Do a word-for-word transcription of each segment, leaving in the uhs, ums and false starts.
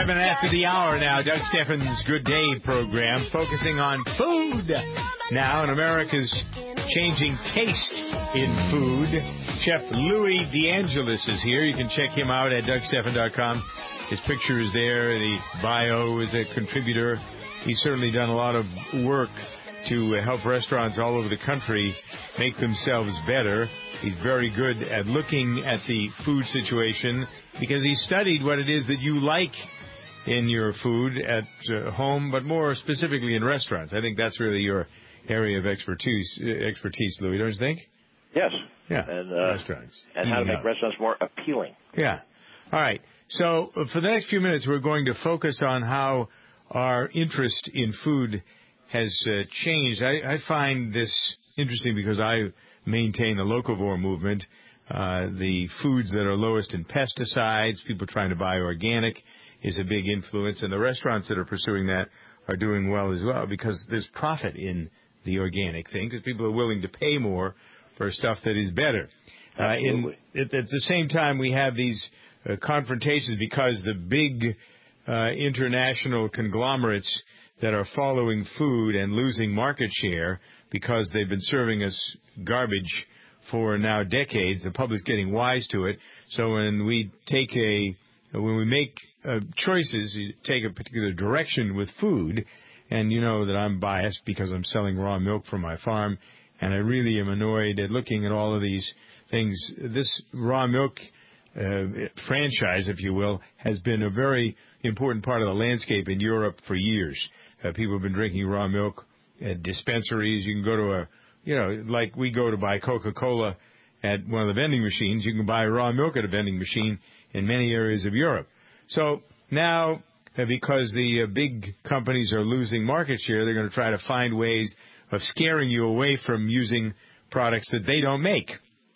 Seven after the hour now. Doug Steffens' Good Day program focusing on food now and America's changing taste in food. Chef Louis DeAngelis is here. You can check him out at Doug Steffen dot com. His picture is there. The bio is a contributor. He's certainly done a lot of work to help restaurants all over the country make themselves better. He's very good at looking at the food situation because he studied what it is that you like in your food at uh, home, but more specifically in restaurants. I think that's really your area of expertise, uh, expertise, Louis, don't you think? Yes. Yeah, and, uh, restaurants. And how to make out. restaurants more appealing. Yeah. All right. So uh, for the next few minutes, we're going to focus on how our interest in food has uh, changed. I, I find this interesting because I maintain the locavore movement. Uh, the foods that are lowest in pesticides, people trying to buy organic, is a big influence. And the restaurants that are pursuing that are doing well as well because there's profit in the organic thing because people are willing to pay more for stuff that is better. Uh, in, at, at the same time, we have these uh, confrontations because the big uh, international conglomerates that are following food and losing market share because they've been serving us garbage for now decades. The public's getting wise to it. So when we take a, when we make uh, choices, you take a particular direction with food, and you know that I'm biased because I'm selling raw milk from my farm, and I really am annoyed at looking at all of these things. This raw milk uh, franchise, if you will, has been a very important part of the landscape in Europe for years. Uh, people have been drinking raw milk at dispensaries. You can go to a, you know, like we go to buy Coca-Cola at one of the vending machines. You can buy raw milk at a vending machine in many areas of Europe. So now, uh, because the uh, big companies are losing market share, they're going to try to find ways of scaring you away from using products that they don't make.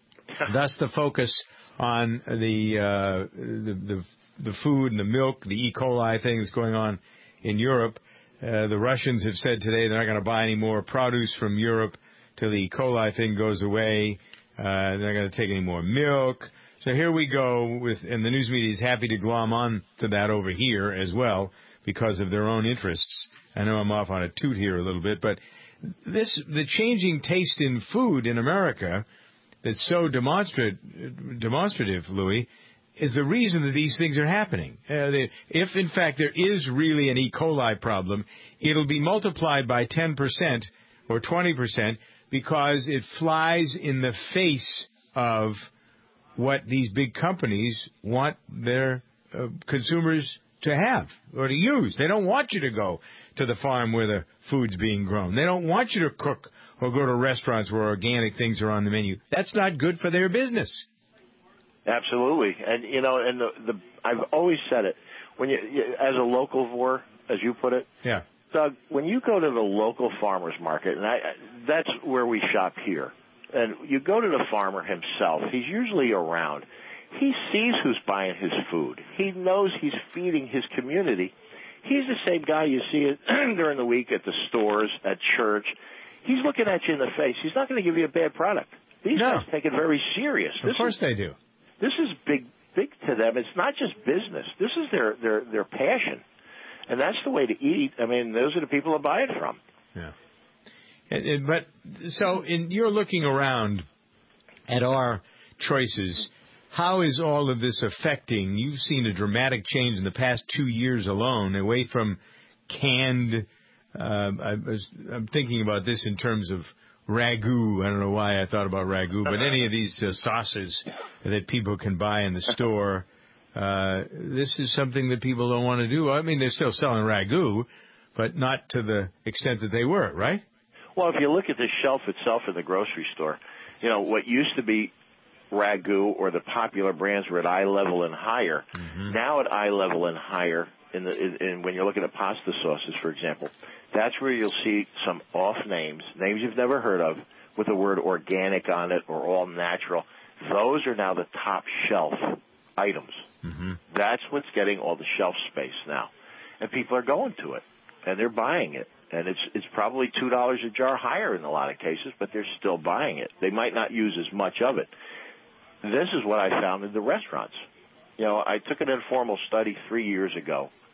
Thus the focus on the, uh, the, the, the food and the milk, the E. coli thing that's going on in Europe. Uh, the Russians have said today they're not going to buy any more produce from Europe till the E. coli thing goes away. Uh, they're not going to take any more milk. So here we go with, and the news media is happy to glom on to that over here as well because of their own interests. I know I'm off on a toot here a little bit, but this, the changing taste in food in America that's so demonstrative, demonstrative, Louis, is the reason that these things are happening. Uh, they, if, in fact, there is really an E. coli problem, it'll be multiplied by ten percent or twenty percent because it flies in the face of what these big companies want their uh, consumers to have or to use. They don't want you to go to the farm where the food's being grown. They don't want you to cook or go to restaurants where organic things are on the menu. That's not good for their business. Absolutely. And, you know, and the, the I've always said it. When you, as a locavore, as you put it, yeah, Doug, when you go to the local farmer's market, and I, that's where we shop here, and you go to the farmer himself, he's usually around. He sees who's buying his food. He knows he's feeding his community. He's the same guy you see it during the week at the stores, at church. He's looking at you in the face. He's not going to give you a bad product. These no. guys take it very serious. Of this course is, they do. This is big, big to them. It's not just business. This is their, their, their passion. And that's the way to eat. I mean, those are the people to buy it from. Yeah. And, and, but so in, you're looking around at our choices. How is all of this affecting? You've seen a dramatic change in the past two years alone, away from canned. Uh, I was, I'm thinking about this in terms of ragu. I don't know why I thought about ragu, but any of these uh, sauces that people can buy in the store. Uh, this is something that people don't want to do. I mean, they're still selling ragu, but not to the extent that they were, right? Well, if you look at the shelf itself in the grocery store, you know, what used to be ragu or the popular brands were at eye level and higher. Mm-hmm. Now at eye level and higher, in the in, in, when you're looking at pasta sauces, for example, that's where you'll see some off names, names you've never heard of, with the word organic on it or all natural. Those are now the top shelf items. Mm-hmm. That's what's getting all the shelf space now. And people are going to it, and they're buying it. And it's it's probably two dollars a jar higher in a lot of cases, but they're still buying it. They might not use as much of it. This is what I found in the restaurants. You know, I took an informal study three years ago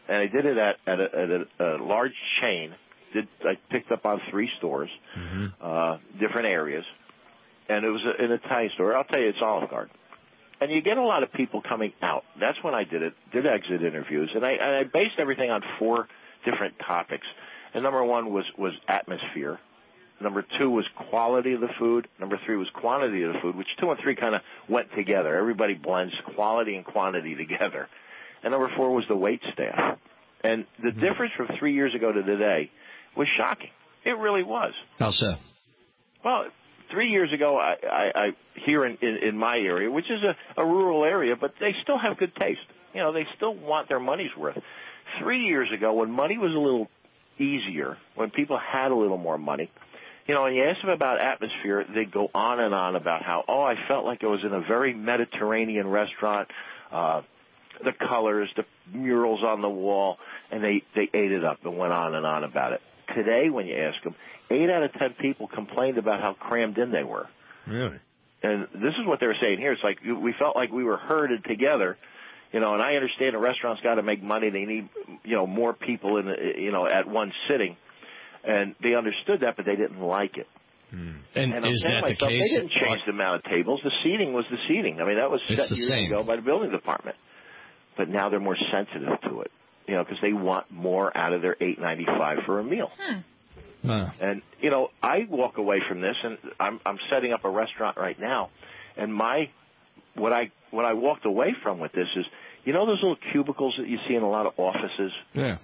and I did it at, at, a, at a, a large chain. Did I picked up on three stores, mm-hmm. uh, different areas, and it was a, an Italian store. I'll tell you, it's Olive Garden. And you get a lot of people coming out. That's when I did it, did exit interviews, and I, and I based everything on four different topics. And number one was, was atmosphere. Number two was quality of the food. Number three was quantity of the food, which two and three kind of went together. Everybody blends quality and quantity together. And number four was the wait staff. And the mm-hmm. difference from three years ago to today was shocking. It really was. How so? Well, three years ago, I, I, I here in, in, in my area, which is a, a rural area, but they still have good taste. You know, they still want their money's worth. Three years ago, when money was a little easier, when people had a little more money, you know, and you ask them about atmosphere, they go on and on about how, oh, I felt like I was in a very Mediterranean restaurant, uh, the colors, the murals on the wall, and they, they ate it up and went on and on about it. Today, when you ask them, eight out of ten people complained about how crammed in they were. Really? And this is what they were saying here. It's like we felt like we were herded together, you know, and I understand a restaurant's got to make money. They need, you know, more people in, you know, at one sitting. And they understood that, but they didn't like it. Hmm. And, and is that myself, the case? They didn't change the amount of tables. The seating was the seating. I mean, that was it's set years same. ago by the building department. But now they're more sensitive to it, you know, because they want more out of their eight ninety-five for a meal. Hmm. Wow. And, you know, I walk away from this, and I'm, I'm setting up a restaurant right now, and my what I what I walked away from with this is, you know those little cubicles that you see in a lot of offices? Yeah.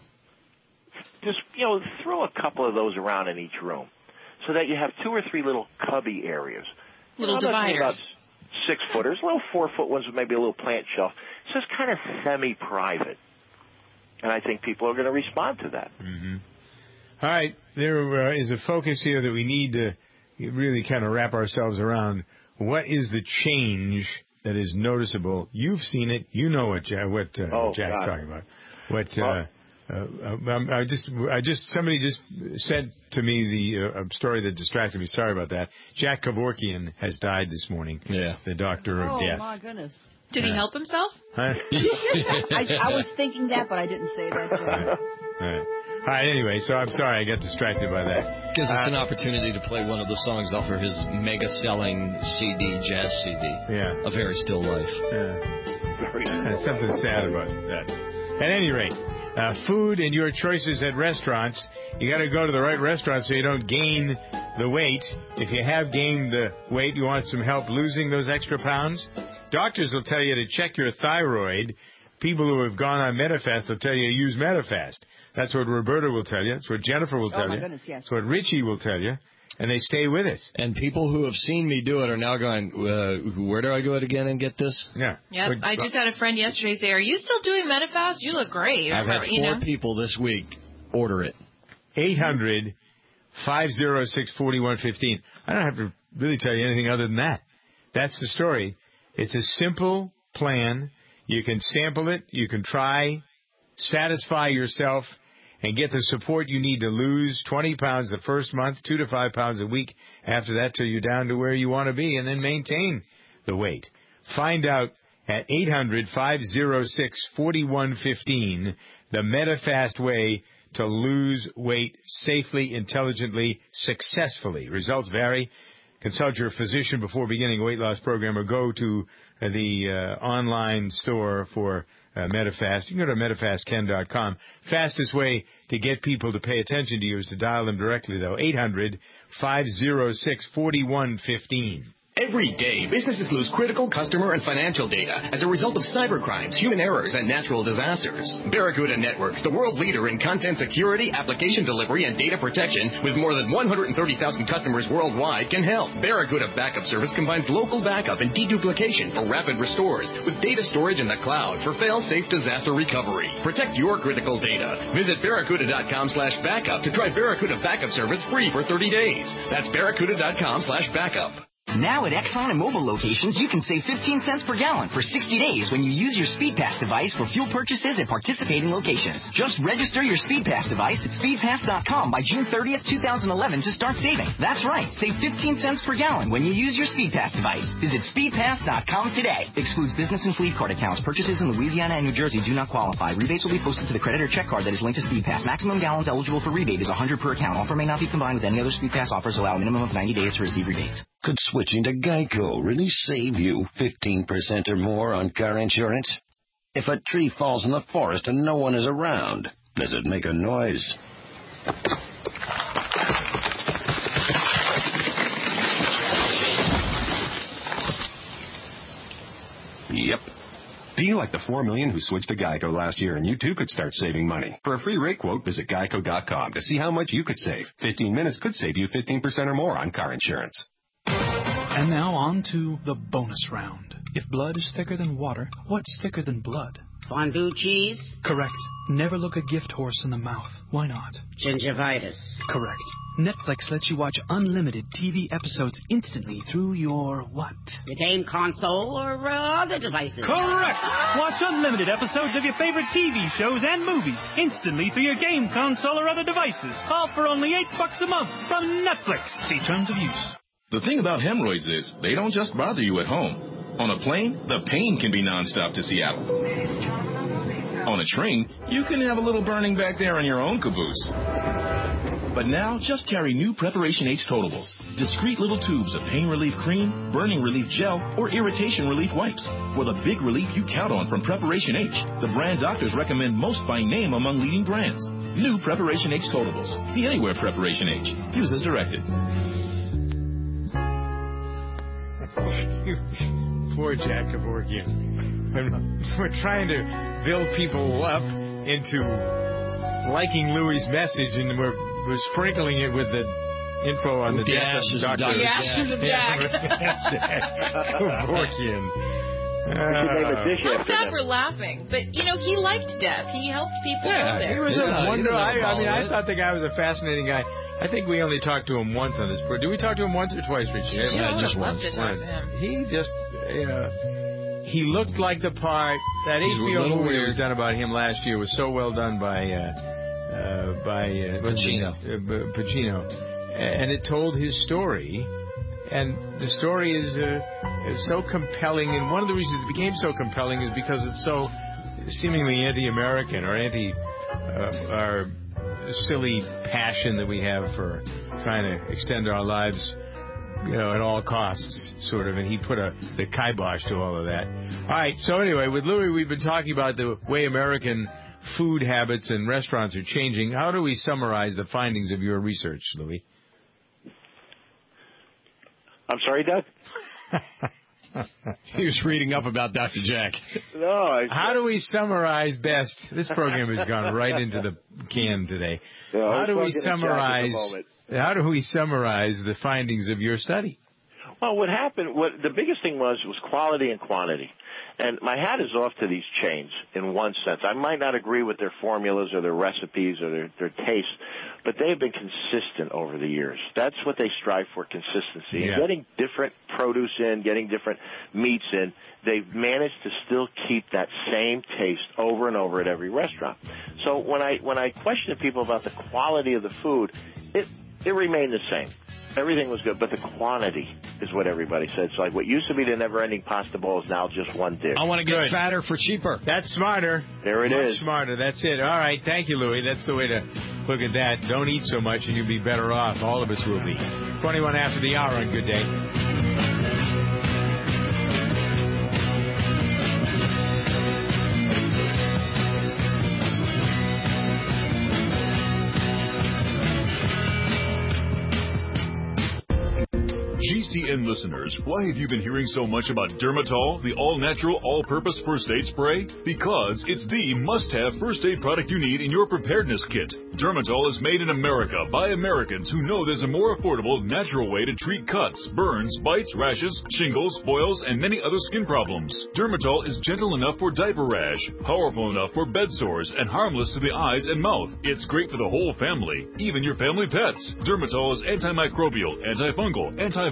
Just, you know, throw a couple of those around in each room so that you have two or three little cubby areas. Little you know, dividers. About six-footers, little four-foot ones with maybe a little plant shelf. So it's kind of semi-private. And I think people are going to respond to that. Mm-hmm. All right. There uh, is a focus here that we need to really kind of wrap ourselves around. What is the change that is noticeable? You've seen it. You know what, Jack, what uh, oh, Jack's God. talking about. What uh, well, uh, I just, I just, somebody just said to me the uh, story that distracted me. Sorry about that. Jack Kevorkian has died this morning. Yeah. The doctor of oh, death. Oh my goodness. Did he help himself? Huh? I, I was thinking that, but I didn't say that. Right. Right. All right, anyway, so I'm sorry I got distracted by that. Gives us uh, an opportunity to play one of the songs off of his mega-selling C D, jazz C D. Yeah. A Very Still Life. Yeah. There's something sad about that. At any rate, uh, food and your choices at restaurants, you got to go to the right restaurant so you don't gain the weight. If you have gained the weight, you want some help losing those extra pounds, doctors will tell you to check your thyroid. People who have gone on Metafast will tell you to use Metafast. That's what Roberta will tell you. That's what Jennifer will tell oh my you. Goodness, yes. That's what Richie will tell you. And they stay with it. And people who have seen me do it are now going, uh, where do I go again and get this? Yeah. Yep. I just had a friend yesterday say, are you still doing Metafast? You look great. I've had four you know? people this week order it. eight hundred, five oh six, four one one five. I don't have to really tell you anything other than that. That's the story. It's a simple plan. You can sample it. You can try, satisfy yourself, and get the support you need to lose twenty pounds the first month, two to five pounds a week after that till you're down to where you want to be, and then maintain the weight. Find out at eight hundred, five oh six, four one one five, the Metafast way to lose weight safely, intelligently, successfully. Results vary. Consult your physician before beginning a weight loss program or go to the uh, online store for uh, Metafast. You can go to metafast ken dot com. Fastest way to get people to pay attention to you is to dial them directly, though. eight hundred, five oh six, four one one five. Every day, businesses lose critical customer and financial data as a result of cybercrimes, human errors, and natural disasters. Barracuda Networks, the world leader in content security, application delivery, and data protection, with more than one hundred thirty thousand customers worldwide, can help. Barracuda Backup Service combines local backup and deduplication for rapid restores with data storage in the cloud for fail-safe disaster recovery. Protect your critical data. Visit barracuda dot com slash backup to try Barracuda Backup Service free for thirty days. That's barracuda dot com slash backup. Now at Exxon and Mobil locations, you can save fifteen cents per gallon for sixty days when you use your SpeedPass device for fuel purchases at participating locations. Just register your SpeedPass device at speed pass dot com by June thirtieth, twenty eleven to start saving. That's right, save fifteen cents per gallon when you use your SpeedPass device. Visit speed pass dot com today. Excludes business and fleet card accounts. Purchases in Louisiana and New Jersey do not qualify. Rebates will be posted to the credit or check card that is linked to SpeedPass. Maximum gallons eligible for rebate is one hundred per account. Offer may not be combined with any other SpeedPass offers. Allow a minimum of ninety days to receive rebates. Could switching to Geico really save you fifteen percent or more on car insurance? If a tree falls in the forest and no one is around, does it make a noise? Yep. Do you like the four million who switched to Geico last year, and you too could start saving money? For a free rate quote, visit geico dot com to see how much you could save. fifteen minutes could save you fifteen percent or more on car insurance. And now on to the bonus round. If blood is thicker than water, what's thicker than blood? Fondue cheese? Correct. Never look a gift horse in the mouth. Why not? Gingivitis. Correct. Netflix lets you watch unlimited T V episodes instantly through your what? Your game console or uh, other devices. Correct! Watch unlimited episodes of your favorite T V shows and movies instantly through your game console or other devices. All for only eight bucks a month from Netflix. See terms of use. The thing about hemorrhoids is they don't just bother you at home. On a plane, the pain can be nonstop to Seattle. On a train, you can have a little burning back there in your own caboose. But now, just carry new Preparation H Totables. Discreet little tubes of pain relief cream, burning relief gel, or irritation relief wipes. For the big relief you count on from Preparation H, the brand doctors recommend most by name among leading brands. New Preparation H Totables. The Anywhere Preparation H. Use as directed. Poor Jack Kevorkian. We're trying to build people up into liking Louis' message, and we're, we're sprinkling it with the info on the, the death ashes of Doctor The ashes of Jack. Kevorkian. We should name a dish I'm after sad him. we're laughing, but you know he liked death. He helped people Yeah, out there. He was Yeah, a wonder. I, I mean, I it. thought the guy was a fascinating guy. I think we only talked to him once on this. Did we talk to him once or twice, Richie? Yeah, just I'd love once. to talk to him. He just, you know, he looked like the part. That He's H a B O little movie that was weird. done about him last year was so well done by uh, uh, by uh, what's his Pacino. name? Uh, Pacino, and it told his story. And the story is, uh, is so compelling, and one of the reasons it became so compelling is because it's so seemingly anti-American or anti uh, our silly passion that we have for trying to extend our lives, you know, at all costs, sort of. And he put a the kibosh to all of that. All right. So anyway, with Louis, we've been talking about the way American food habits and restaurants are changing. How do we summarize the findings of your research, Louis? I'm sorry, Doug? He was reading up about Doctor Jack. No. I, How do we summarize best? This program has gone right into the can today. No, how do we Jack at the summarize? moment. How do we summarize the findings of your study? Well, what happened, what the biggest thing was, was quality and quantity. And my hat is off to these chains in one sense. I might not agree with their formulas or their recipes or their, their tastes, but they have been consistent over the years. That's what they strive for, consistency. Yeah. And getting different produce in, getting different meats in, they've managed to still keep that same taste over and over at every restaurant. So when I when I questioned people about the quality of the food, it it remained the same. Everything was good, but the quantity is what everybody said. So like what used to be the never-ending pasta bowl is now just one dish. I want to get Good. fatter for cheaper. That's smarter. There it Much is. smarter. That's it. All right. Thank you, Louis. That's the way to look at that. Don't eat so much and you'll be better off. All of us will be. twenty-one after the hour on Good Day. G C N listeners, why have you been hearing so much about Dermatol, the all-natural, all-purpose first aid spray? Because it's the must-have first aid product you need in your preparedness kit. Dermatol is made in America by Americans who know there's a more affordable, natural way to treat cuts, burns, bites, rashes, shingles, boils, and many other skin problems. Dermatol is gentle enough for diaper rash, powerful enough for bed sores, and harmless to the eyes and mouth. It's great for the whole family, even your family pets. Dermatol is antimicrobial, antifungal, antiviral,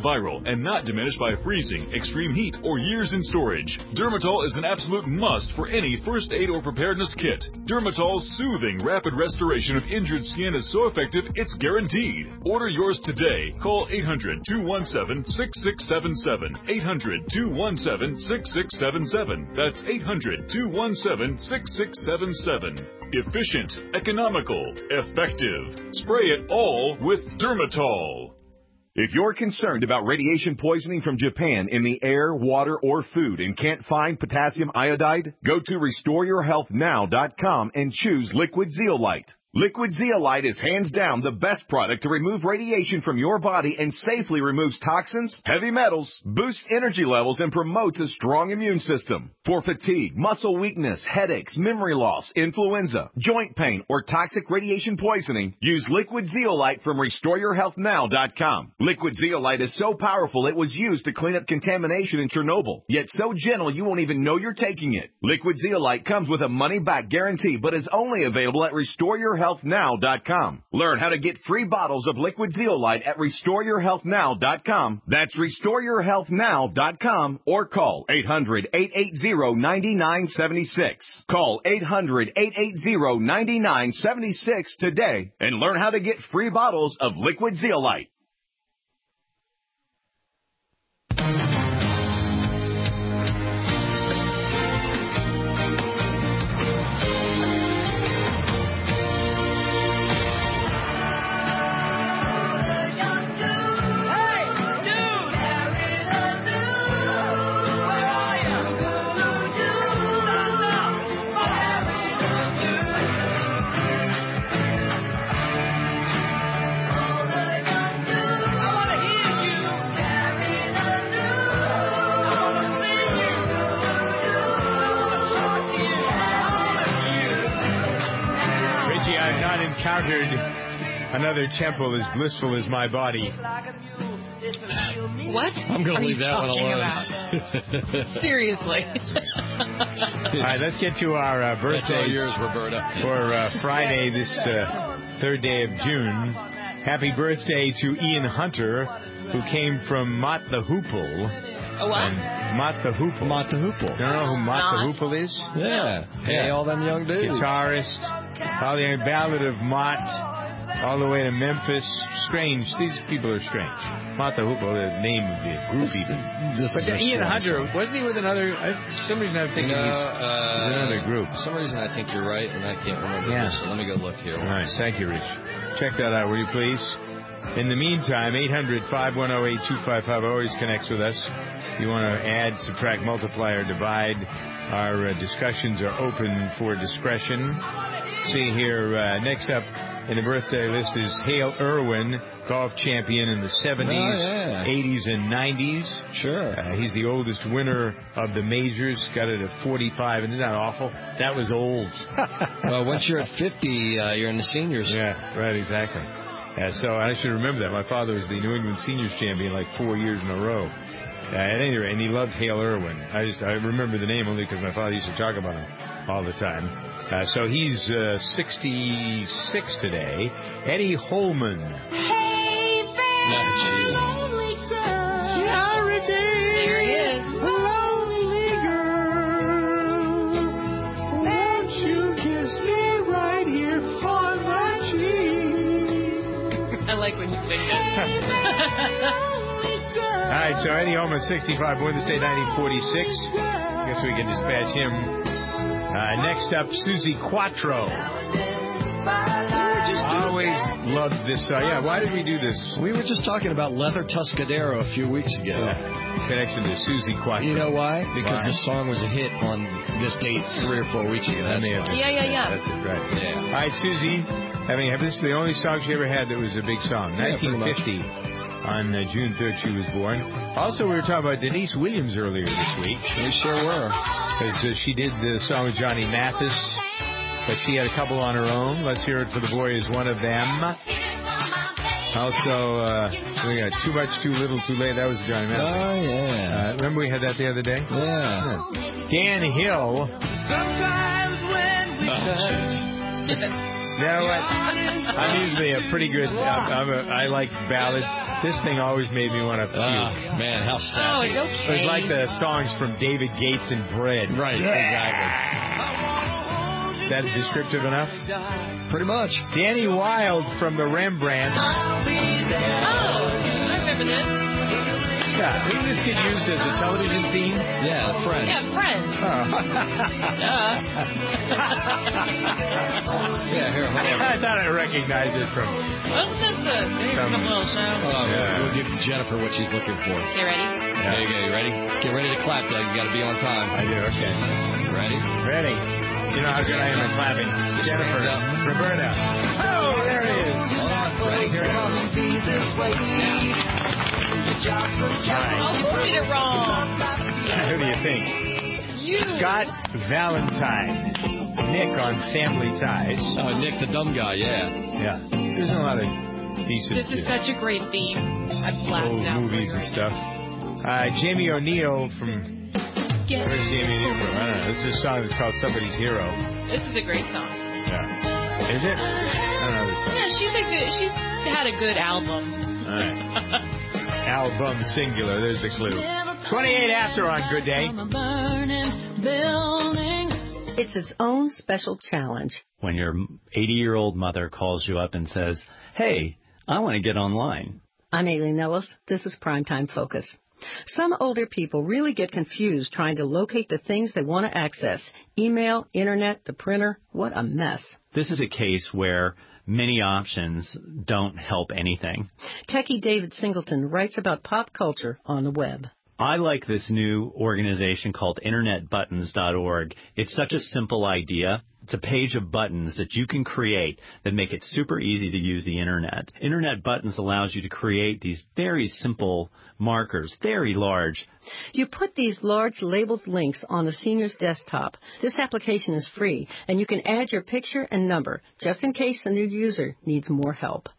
antiviral and not diminished by freezing, extreme heat, or years in storage. Dermatol is an absolute must for any first aid or preparedness kit. Dermatol's soothing, rapid restoration of injured skin is so effective, it's guaranteed. Order yours today. Call eight hundred, two one seven, six six seven seven. eight hundred, two one seven, six six seven seven. That's eight hundred, two one seven, six six seven seven. Efficient, economical, effective. Spray it all with Dermatol. If you're concerned about radiation poisoning from Japan in the air, water, or food and can't find potassium iodide, go to restore your health now dot com and choose Liquid Zeolite. Liquid Zeolite is hands down the best product to remove radiation from your body and safely removes toxins, heavy metals, boosts energy levels, and promotes a strong immune system. For fatigue, muscle weakness, headaches, memory loss, influenza, joint pain, or toxic radiation poisoning, use Liquid Zeolite from restore your health now dot com. Liquid Zeolite is so powerful it was used to clean up contamination in Chernobyl, yet so gentle you won't even know you're taking it. Liquid Zeolite comes with a money-back guarantee, but is only available at restore your health now dot com. Learn how to get free bottles of Liquid Zeolite at restore your health now dot com. That's restore your health now dot com or call eight hundred, eight eight zero, nine nine seven six. Call eight hundred, eight eight zero, nine nine seven six today and learn how to get free bottles of Liquid Zeolite. Encountered another temple as blissful as my body. What? I'm going to leave that one alone. Seriously. All right, let's get to our uh, birthdays. That's all yours, Roberta. For uh, Friday, this uh, third day of June. Happy birthday to Ian Hunter, who came from Mott the Hoople. Oh, what? And Mott the Hoople. Mott the Hoople. You don't know who Mott the Hoople is? Yeah. Hey, yeah. all them young dudes. Guitarist. Probably a ballad of Mott all the way to Memphis. Strange. These people are strange. Mott the Hoople, the name of the group even. This but is Ian Hunter, song. Wasn't he with another? I, for some reason I'm thinking no, he's uh, with another group. For some reason I think you're right, and I can't remember yeah. this. So let me go look here. All right. Thank you, Rich. Check that out, will you please? In the meantime, eight hundred, five one zero, eight two five five always connects with us. You want to add, subtract, multiply, or divide. Our uh, discussions are open for discretion. See here, uh, next up in the birthday list is Hale Irwin, golf champion in the seventies, oh, yeah. eighties, and nineties. Sure. Uh, he's the oldest winner of the majors, got it at forty-five, and isn't that awful? That was old. Well, once you're at fifty, uh, you're in the seniors. Yeah, right, exactly. Uh, so I should remember that. My father was the New England seniors champion like four years in a row. Uh, at any rate, and he loved Hale Irwin. I just I remember the name only because my father used to talk about him all the time. Uh, so he's uh, sixty-six today. Eddie Holman. Hey, baby, lonely girl. There he is. Lonely girl. Won't you kiss me right here on my cheek? I like when you sing it. All right, so Eddie Holman, sixty-five, born this day, nineteen forty-six. I guess we can dispatch him. Uh, next up, Susie Quattro. I always loved this. Uh, yeah, why did we do this? We were just talking about Leather Tuscadero a few weeks ago. Yeah. Connection to Susie Quattro. You know why? Because why? the song was a hit on this date three or four weeks ago. That's yeah, yeah, yeah. That's it, right. Yeah. All right, Susie. I mean, this is the only song she ever had that was a big song. Yeah, nineteen fifty. On uh, June third, she was born. Also, we were talking about Denise Williams earlier this week. We sure were. Because uh, she did the song with Johnny Mathis, but she had a couple on her own. Let's Hear It for the Boy is one of them. Also, uh, we got Too Much, Too Little, Too Late. That was Johnny Mathis. Oh, yeah. Uh, remember we had that the other day? Yeah. yeah. Dan Hill. Sometimes when we oh, touch, know what? I'm usually a pretty good. I'm, I'm a, I like ballads. This thing always made me want to puke. Oh, man, how sad. Oh, it's okay. It was like the songs from David Gates and Bread. Right, exactly. That descriptive enough? Pretty much. Danny Wilde from the Rembrandts. Oh, I remember this. Yeah, didn't this get used as a television theme? Yeah, Friends. Yeah, Friends. Oh. Yeah, here, hold on. I thought I recognized it from... What's this? Uh, here's a Some- couple little show. Oh, Yeah. We'll give Jennifer what she's looking for. Okay, ready? There you go. You ready? Get ready to clap, Doug. You got to be on time. I do, okay. Ready? Ready. You know how good I am at clapping. Jennifer. Roberta. Oh, there it is. Hold on. Ready? Here it comes. Oh, you did it wrong. Who do you think? You. Scott Valentine. Nick on Family Ties. Oh, Nick, the dumb guy, yeah. Yeah. There's a lot of decent This is such a great theme. I've laughed old out. movies and stuff. Uh, Jamie O'Neill from... Get Where's Jamie O'Neill from? I don't know. This is a song that's called Somebody's Hero. This is a great song. Yeah. Is it? I don't know this song. Yeah, she's a good. She's had a good album. All right. Album singular. There's the clue. twenty-eight after on Good Day. It's its own special challenge. When your eighty-year-old mother calls you up and says, hey, I want to get online. I'm Aileen Ellis. This is Primetime Focus. Some older people really get confused trying to locate the things they want to access. Email, internet, the printer. What a mess. This is a case where many options don't help anything. Techie David Singleton writes about pop culture on the web. I like this new organization called internet buttons dot org. It's such a simple idea. It's a page of buttons that you can create that make it super easy to use the Internet. Internet Buttons allows you to create these very simple markers, very large. You put these large labeled links on the senior's desktop. This application is free, and you can add your picture and number, just in case the new user needs more help.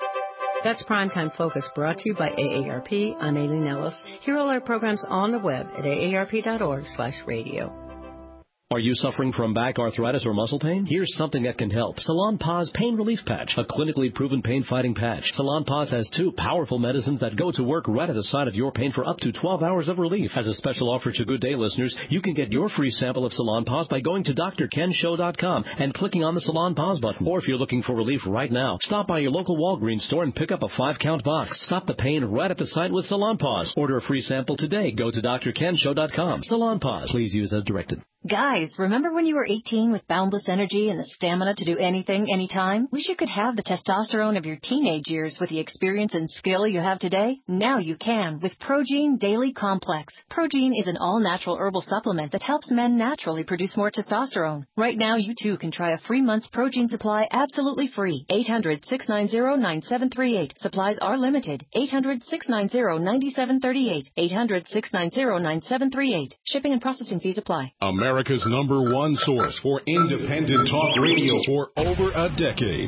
That's Primetime Focus, brought to you by A A R P. I'm Aileen Ellis. Hear all our programs on the web at A A R P dot org slash radio. Are you suffering from back arthritis or muscle pain? Here's something that can help. Salonpas Pain Relief Patch, a clinically proven pain-fighting patch. Salonpas has two powerful medicines that go to work right at the side of your pain for up to twelve hours of relief. As a special offer to Good Day listeners, you can get your free sample of Salonpas by going to D R Ken Show dot com and clicking on the Salonpas button. Or if you're looking for relief right now, stop by your local Walgreens store and pick up a five-count box. Stop the pain right at the site with Salonpas. Order a free sample today. Go to D R Ken Show dot com. Salonpas. Please use as directed. Guys, remember when you were eighteen with boundless energy and the stamina to do anything, anytime? Wish you could have the testosterone of your teenage years with the experience and skill you have today? Now you can with Progene Daily Complex. Progene is an all-natural herbal supplement that helps men naturally produce more testosterone. Right now, you too can try a free month's Progene supply absolutely free. eight hundred, six nine zero, nine seven three eight. Supplies are limited. eight hundred, six nine zero, nine seven three eight. eight hundred, six nine zero, nine seven three eight. Shipping and processing fees apply. America's number one source for independent talk radio for over a decade.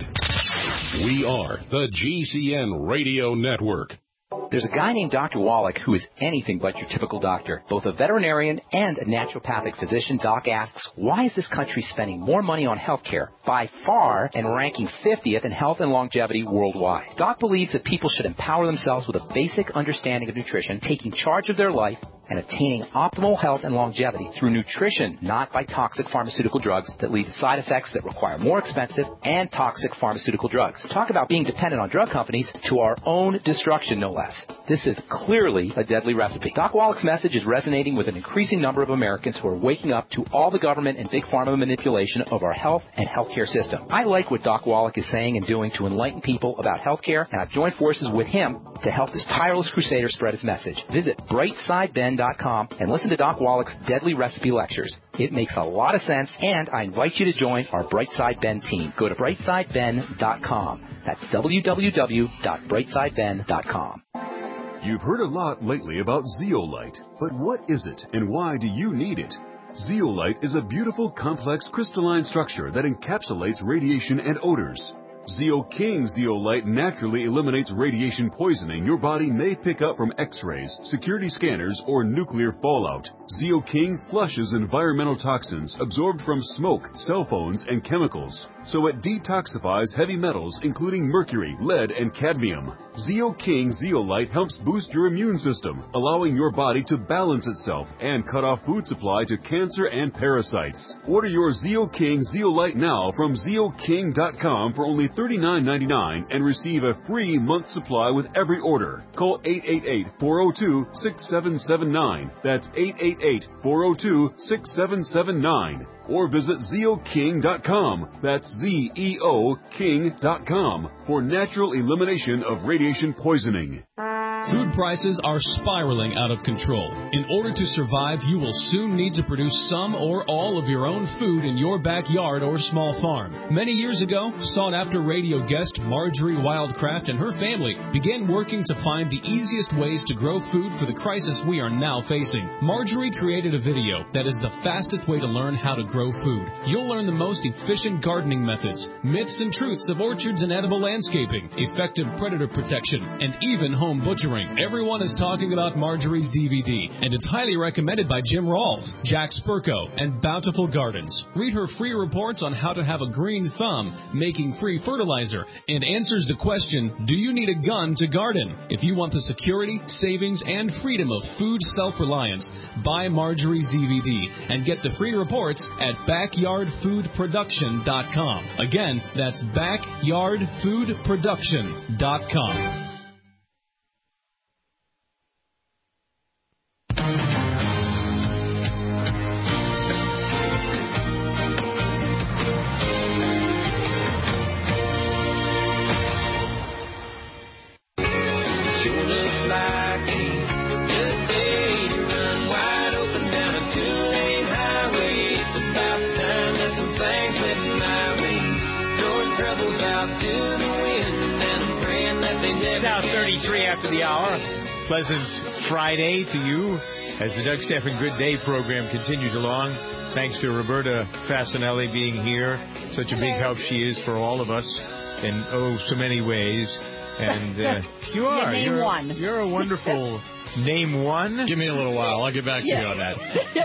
We are the G C N Radio Network. There's a guy named Doctor Wallach who is anything but your typical doctor. Both a veterinarian and a naturopathic physician, Doc asks, why is this country spending more money on health care by far and ranking fiftieth in health and longevity worldwide? Doc believes that people should empower themselves with a basic understanding of nutrition, taking charge of their life, and attaining optimal health and longevity through nutrition, not by toxic pharmaceutical drugs that lead to side effects that require more expensive and toxic pharmaceutical drugs. Talk about being dependent on drug companies to our own destruction, no less. This is clearly a deadly recipe. Doc Wallach's message is resonating with an increasing number of Americans who are waking up to all the government and big pharma manipulation of our health and healthcare system. I like what Doc Wallach is saying and doing to enlighten people about healthcare, and I've joined forces with him to help this tireless crusader spread his message. Visit brightside ben dot com and listen to Doc Wallach's Deadly Recipe Lectures. It makes a lot of sense, and I invite you to join our Brightside Ben team. Go to brightside ben dot com. That's w w w dot brightside ben dot com. You've heard a lot lately about zeolite, but what is it and why do you need it? Zeolite is a beautiful, complex crystalline structure that encapsulates radiation and odors. Zeo King Zeolite naturally eliminates radiation poisoning your body may pick up from x-rays, security scanners, or nuclear fallout. Zeo King flushes environmental toxins absorbed from smoke, cell phones, and chemicals, so it detoxifies heavy metals including mercury, lead, and cadmium. Zeo King Zeolite helps boost your immune system, allowing your body to balance itself and cut off food supply to cancer and parasites. Order your Zeo King Zeolite now from Zeo King dot com for only thirty-nine ninety-nine and receive a free month supply with every order. Call eight eight eight, four oh two, six seven seven nine. That's eight eight eight, four oh two, six seven seven nine. Or visit Zeo King dot com. That's Z E O King dot com for natural elimination of radiation poisoning. Food prices are spiraling out of control. In order to survive, you will soon need to produce some or all of your own food in your backyard or small farm. Many years ago, sought-after radio guest Marjorie Wildcraft and her family began working to find the easiest ways to grow food for the crisis we are now facing. Marjorie created a video that is the fastest way to learn how to grow food. You'll learn the most efficient gardening methods, myths and truths of orchards and edible landscaping, effective predator protection, and even home butchering. Everyone is talking about Marjorie's D V D, and it's highly recommended by Jim Rawls, Jack Spurko, and Bountiful Gardens. Read her free reports on how to have a green thumb, making free fertilizer, and answers the question, do you need a gun to garden? If you want the security, savings, and freedom of food self-reliance, buy Marjorie's D V D and get the free reports at backyard food production dot com. Again, that's backyard food production dot com. After the hour, pleasant Friday to you as the Doug Stephan Good Day program continues along. Thanks to Roberta Fasanelli being here. Such a big help she is for all of us in oh so many ways. And uh, you are. Yeah, name you're, one. You're a wonderful name one. Give me a little while. I'll get back to Yeah. you on that.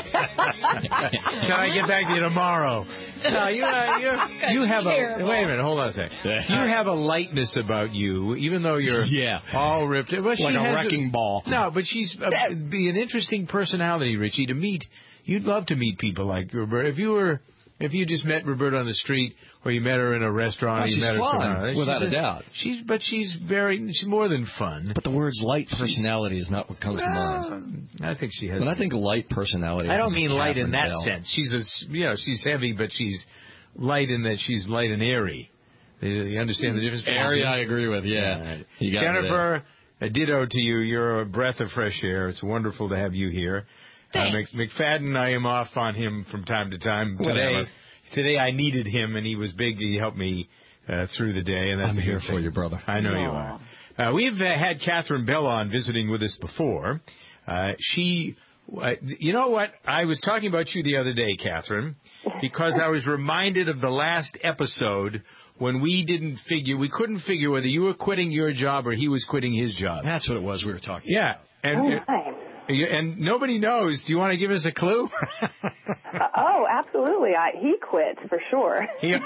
Can I get back to you tomorrow? No, you uh, you're, you have terrible. a wait a minute. Hold on a second. You have a lightness about you, even though you're Yeah. all ripped. Well, she Like a has wrecking ball. No, but she's uh, be an interesting personality, Richie, to meet. You'd love to meet people like Roberta. If you were, if you just met Roberta on the street, or you met her in a restaurant, Oh, or you she's met her fun, somewhere, without she's a doubt. She's, but she's very, she's more than fun. But the words light personality is not what comes to mind. I think she has. But I think light personality. I don't mean light in Catherine that Bell. sense. She's a, s- you know, she's heavy, but she's light in that she's light and airy. You you understand the difference? between Airy, the two? I agree with. Yeah. You got me there. Jennifer, a ditto to you. You're a breath of fresh air. It's wonderful to have you here. Uh, Mc, McFadden, I am off on him from time to time. Today, Whatever. today I needed him, and he was big. He helped me uh, through the day, and that's I'm a good here thing. for you, brother. I know you are. Uh, we've uh, had Catherine Bell on visiting with us before. Uh, she, uh, you know what? I was talking about you the other day, Catherine, because I was reminded of the last episode when we didn't figure, we couldn't figure whether you were quitting your job or he was quitting his job. That's what it was we were talking Yeah. about. And, Oh, nice. and nobody knows. Do you want to give us a clue? Uh, oh, absolutely. I, he quit for sure.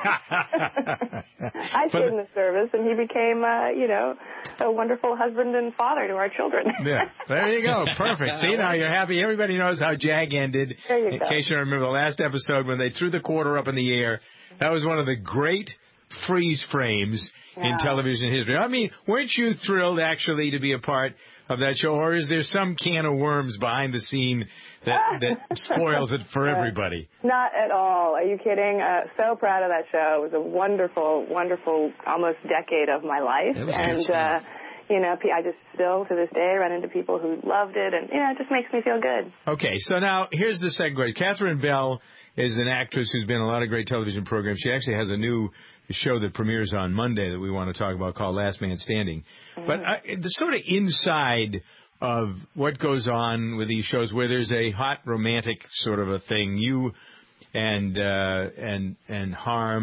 I stayed in the service, and he became, uh, you know, a wonderful husband and father to our children. Yeah, there you go. Perfect. See, now you're happy. Everybody knows how Jag ended. There you in go. case you remember the last episode when they threw the quarter up in the air, that was one of the great freeze frames in Yeah. television history. I mean, weren't you thrilled actually to be a part of that show, or is there some can of worms behind the scene that that spoils it for everybody? Not at all. Are you kidding? Uh, so proud of that show. It was a wonderful, wonderful, almost decade of my life. It was good and, stuff. uh, you know, I just still to this day run into people who loved it, and, you know, it just makes me feel good. Okay, so now here's the second question. Catherine Bell is an actress who's been in a lot of great television programs. She actually has a new show that premieres on Monday that we want to talk about called Last Man Standing. Mm-hmm. But I, the sort of inside of what goes on with these shows where there's a hot romantic sort of a thing, you and uh, and and Harm,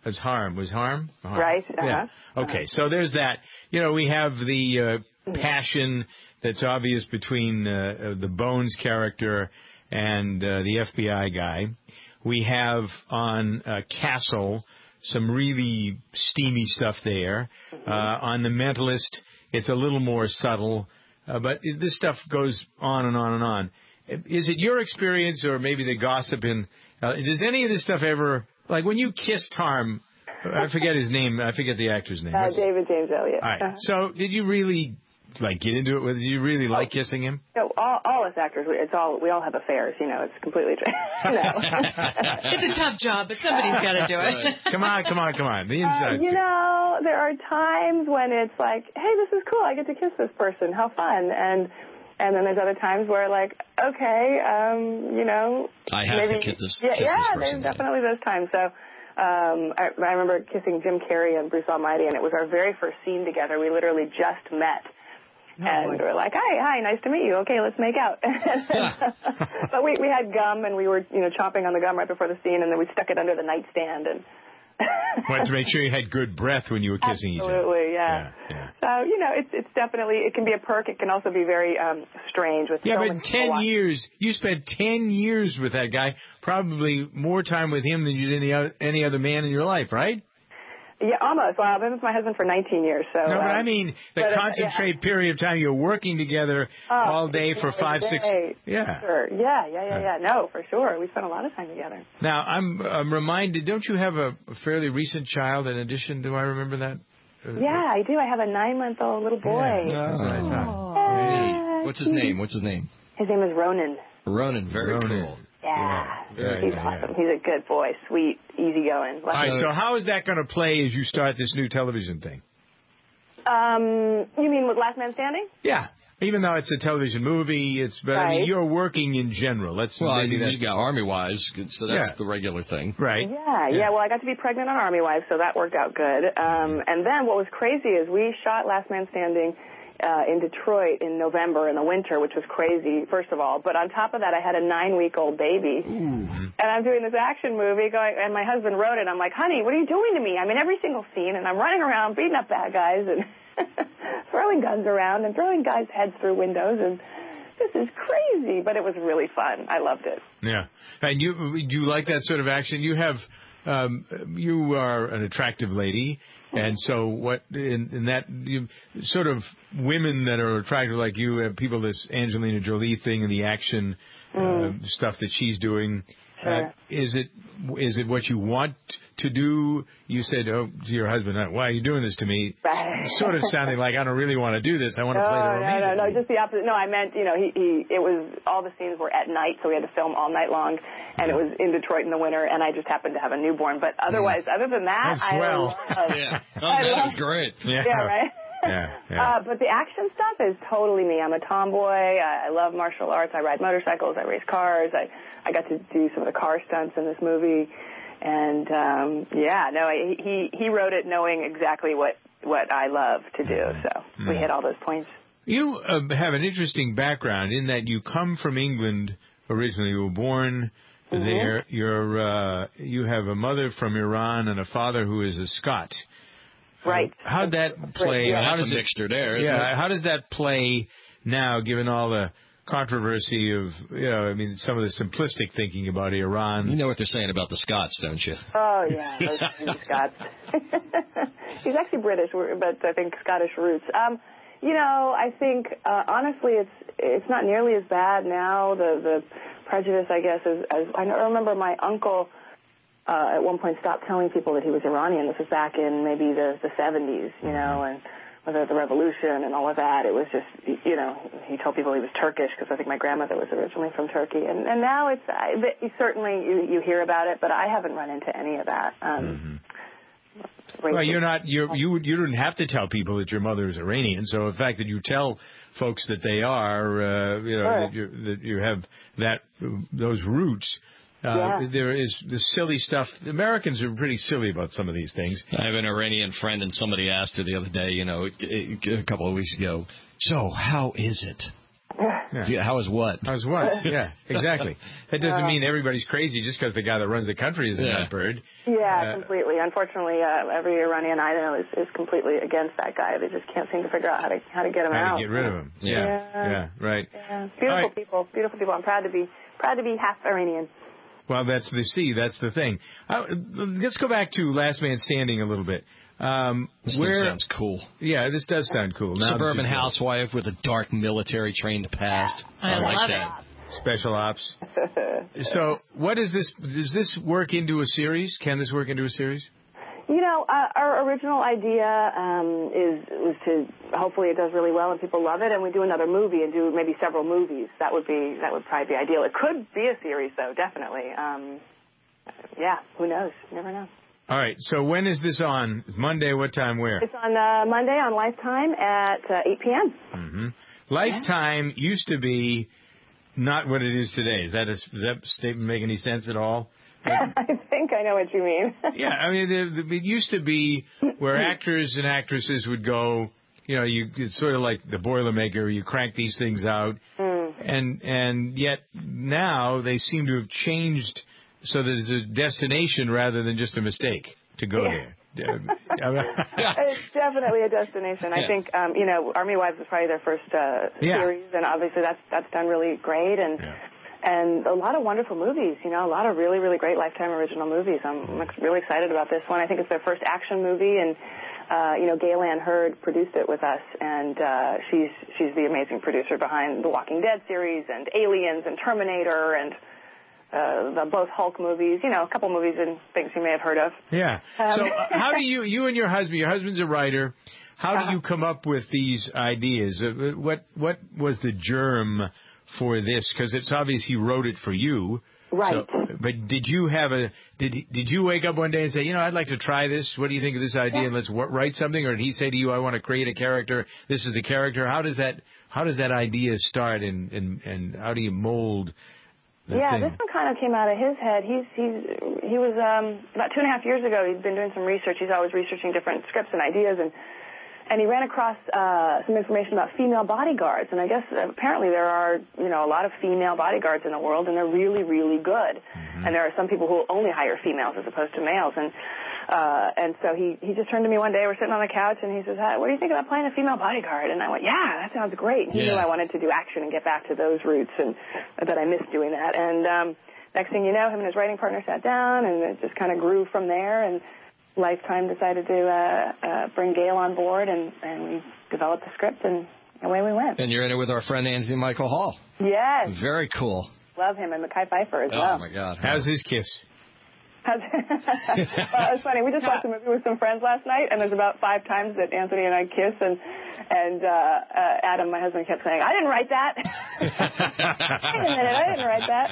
It's Harm. Was Harm? Harm. Right. Uh-huh. Yeah. Okay. So there's that. You know, we have the uh, passion that's obvious between uh, the Bones character and uh, the F B I guy. We have on uh, Castle some really steamy stuff there. Uh, on The Mentalist, it's a little more subtle, uh, but this stuff goes on and on and on. Is it your experience, or maybe the gossip in? Uh, does any of this stuff ever, like when you kissed Harm? I forget his name. I forget the actor's name. Uh, David James Elliott. All right. Uh-huh. So, did you really like get into it? Did you really like kissing him? No, all, all us actors, we- it's all we all have affairs. You know, it's completely true. no. It's a tough job, but somebody's got to do it. Come on, come on, come on. The Uh, inside. you know, there are times when it's like, hey, this is cool. I get to kiss this person. How fun. And and then there's other times where, like, okay, um, you know. I have maybe, to kiss this, Yeah, kiss yeah this person. there's definitely those times. So um, I, I remember kissing Jim Carrey and Bruce Almighty, and it was our very first scene together. We literally just met. And we're like, hi, hi, nice to meet you. Okay, let's make out. But we, we had gum, and we were, you know, chomping on the gum right before the scene, and then we stuck it under the nightstand. And Wanted to make sure you had good breath when you were kissing each other. absolutely, yeah. So, you know, it's it's definitely, it can be a perk. It can also be very um, strange. With Yeah, so but many in people ten watching. years, you spent ten years with that guy, probably more time with him than you did any other, any other man in your life, right? Yeah, almost. Well, I've been with my husband for nineteen years. So. No, but um, I mean the but, uh, concentrated period of time you're working together Oh, all day for every five, six. day. Yeah. Sure. Yeah, yeah, yeah, yeah. No, for sure. We spent a lot of time together. Now I'm, I'm reminded. Don't you have a fairly recent child? In addition, do I remember that? Uh, Yeah, I do. I have a nine-month-old little boy. Yeah, that's what I thought. Yeah. What's his name? What's his name? His name is Ronan. Ronan. Very Ronan. cool. Yeah. Yeah, He's yeah, awesome. He's a good boy. Sweet, easygoing. All right. So how is that going to play as you start this new television thing? Um, you mean with Last Man Standing? Yeah. Even though it's a television movie, it's but I mean Right. you're working in general. Let's Well, maybe you that's got Army Wives, so that's Yeah. the regular thing. right. Yeah, yeah, Well, I got to be pregnant on Army Wives, so that worked out good. Um, and then what was crazy is we shot Last Man Standing uh, in Detroit in November in the winter, which was crazy, first of all. But on top of that, I had a nine-week-old baby. And I'm doing this action movie, going, and my husband wrote it. I'm like, honey, what are you doing to me? I'm in every single scene, and I'm running around beating up bad guys and throwing guns around and throwing guys' heads through windows, and this is crazy. But it was really fun. I loved it. Yeah. And you do you like that sort of action? You have um, you are an attractive lady, and so what in, in that you, sort of women that are attractive like you have people this Angelina Jolie thing and the action uh, stuff that she's doing. Uh, is it is it what you want to do? You said oh, to your husband, "Why are you doing this to me?" Right. Sort of sounding like I don't really want to do this. I want to no, play the no, romantic. no, no, just the opposite. No, I meant, you know, he, he, it was, all the scenes were at night, so we had to film all night long, and it was in Detroit in the winter, and I just happened to have a newborn. But otherwise, other than that, That's swell. I love, Yeah. Oh, I that love- was great. Yeah. yeah, right? Yeah, yeah. Uh, but the action stuff is totally me. I'm a tomboy. I, I love martial arts. I ride motorcycles. I race cars. I, I got to do some of the car stunts in this movie. And, um, yeah, no, I, he, he wrote it knowing exactly what, what I love to do. So we hit all those points. You uh, have an interesting background in that you come from England originally. You were born Mm-hmm. there. You're uh, you have a mother from Iran and a father who is a Scot. Right. Uh, how'd that play? Yeah, how that's does a it- mixture there, isn't Yeah. it? How does that play now, given all the controversy of you know? I mean, some of the simplistic thinking about Iran. You know what they're saying about the Scots, don't you? Oh, yeah, those those Scots. He's actually British, but I think Scottish roots. Um, you know, I think, uh, honestly, it's it's not nearly as bad now. The the prejudice, I guess, is, as I remember my uncle uh, at one point stopped telling people that he was Iranian. This was back in maybe the, the seventies, you know, and whether the revolution and all of that, it was just, you know, he told people he was Turkish because I think my grandmother was originally from Turkey. And, and now it's, I, certainly you, you hear about it, but I haven't run into any of that. Um, Mm-hmm. Well, you're not. You're, you you didn't have to tell people that your mother is Iranian. So the fact that you tell folks that they are, uh, you know, Sure. that, you that you have that those roots. Uh, Yeah. There is the silly stuff. Americans are pretty silly about some of these things. I have an Iranian friend, and somebody asked her the other day, you know, a couple of weeks ago, so how is it? Yeah. Yeah, how is what? How's what? Yeah, exactly. That doesn't mean everybody's crazy just because the guy that runs the country is a Yeah. nut bird. Yeah, Uh, completely. Unfortunately, uh, every Iranian I know is, is completely against that guy. They just can't seem to figure out how to how to get him How out. to get rid of him. Yeah. Yeah. Yeah, right. Yeah. Beautiful All right. people. Beautiful people. I'm proud to be proud to be half Iranian. Well, that's the see. That's the thing. Uh, let's go back to Last Man Standing a little bit. Um, This where, thing sounds cool. Yeah, this does sound cool. Now Suburban that you- housewife with a dark military trained past. I like love that. Special ops. So, what is this? Does this work into a series? Can this work into a series? You know, uh, our original idea um, is was to hopefully it does really well and people love it, and we do another movie and do maybe several movies. That would be that would probably be ideal. It could be a series, though, definitely. Um, yeah, who knows? You never know. All right. So, when is this on? Monday. What time? Where? It's on uh, Monday on Lifetime at uh, eight p.m. Mm-hmm. Lifetime used to be not what it is today. Is that a, does that statement make any sense at all? I think I know what you mean. Yeah, I mean, the, the, it used to be where actors and actresses would go. You know, you it's sort of like the Boilermaker. You crank these things out, Mm. and and yet now they seem to have changed so that it's a destination rather than just a mistake to go Yeah. there. It's definitely a destination. I Yeah. think, um, you know, Army Wives was probably their first uh, Yeah. series, and obviously that's that's done really great, and and a lot of wonderful movies. You know, a lot of really really great Lifetime original movies. I'm really excited about this one. I think it's their first action movie, and uh, you know, Gaylan Hurd produced it with us, and uh, she's she's the amazing producer behind the Walking Dead series and Aliens and Terminator and. Uh, the both Hulk movies, you know, a couple movies and things you may have heard of. Yeah. Um, So uh, how do you, you and your husband, your husband's a writer, how do you come up with these ideas? Uh, What what was the germ for this? Because it's obvious he wrote it for you. Right. So, but did you have a, did he- did you wake up one day and say, you know, I'd like to try this. What do you think of this idea? And let's w- write something. Or did he say to you, I want to create a character. This is the character. How does that, how does that idea start and, and, and how do you mold the Yeah, thing? this one kind of came out of his head. He's he's he was um, about two and a half years ago. He'd been doing some research. He's always researching different scripts and ideas, and and he ran across uh, some information about female bodyguards. And I guess uh, apparently there are you know a lot of female bodyguards in the world, and they're really really good. Mm-hmm. And there are some people who only hire females as opposed to males. And uh, and so he he just turned to me one day. We're sitting on the couch, and he says, "Hi, what do you think about playing a female bodyguard?" And I went, "Yeah, that sounds great." He Yeah. knew I wanted to do action and get back to those roots, and that I missed doing that. And um, next thing you know, him and his writing partner sat down, and it just kind of grew from there. And Lifetime decided to uh, uh, bring Gail on board, and, and we developed the script, and away we went. And you're in it with our friend Anthony Michael Hall. Yes, Very cool. love him, and Mekhi Phifer as Oh, well. my God. How's his kiss? well, it's funny. We just watched a movie with some friends last night, and there's about five times that Anthony and I kiss, and and uh, uh, Adam, my husband, kept saying, "I didn't write that." Wait a minute, I didn't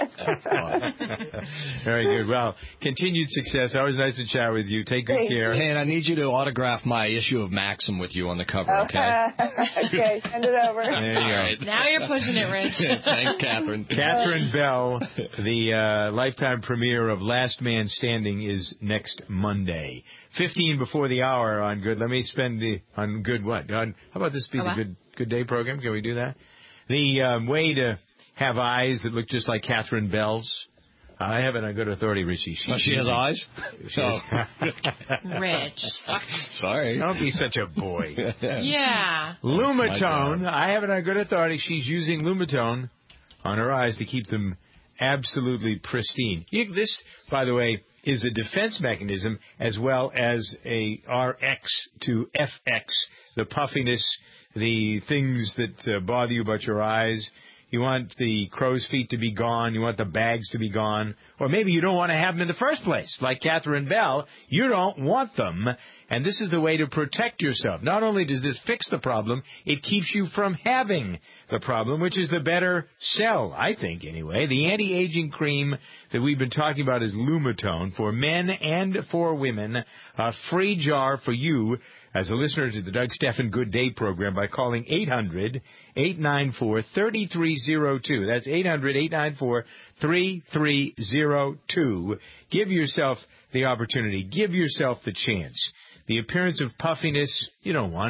write that. Very good. Well, continued success. Always nice to chat with you. Take good Thank care. Hey, and I need you to autograph my issue of Maxim with you on the cover, okay? Okay, send it over. There you go. Now you're pushing it, Rich. Thanks, Catherine. Catherine Bell, the uh, Lifetime premiere of Last Man Standing is next Monday. fifteen before the hour on Good. Let me spend the, on Good what? On, how about this be Oh, the what? Good Good Day program? Can we do that? The um, way to have eyes that look just like Catherine Bell's. I have it on good authority, Richie. She's Oh, she has using- eyes? She has- Rich. Sorry. Don't be such a boy. Yeah. Lumatone. I have it on good authority. She's using Lumatone on her eyes to keep them absolutely pristine. You, this, by the way, is a defense mechanism as well as a R X to F X, the puffiness, the things that uh, bother you about your eyes. You want the crow's feet to be gone. You want the bags to be gone. Or maybe you don't want to have them in the first place. Like Catherine Bell, you don't want them. And this is the way to protect yourself. Not only does this fix the problem, it keeps you from having the problem, which is the better sell, I think, anyway. The anti-aging cream that we've been talking about is Lumatone for men and for women. A free jar for you as a listener to the Doug Stephan Good Day program by calling eight hundred, eight nine four, three three zero two. That's eight hundred, eight nine four, three three zero two. Give yourself the opportunity. Give yourself the chance. The appearance of puffiness, you don't want it.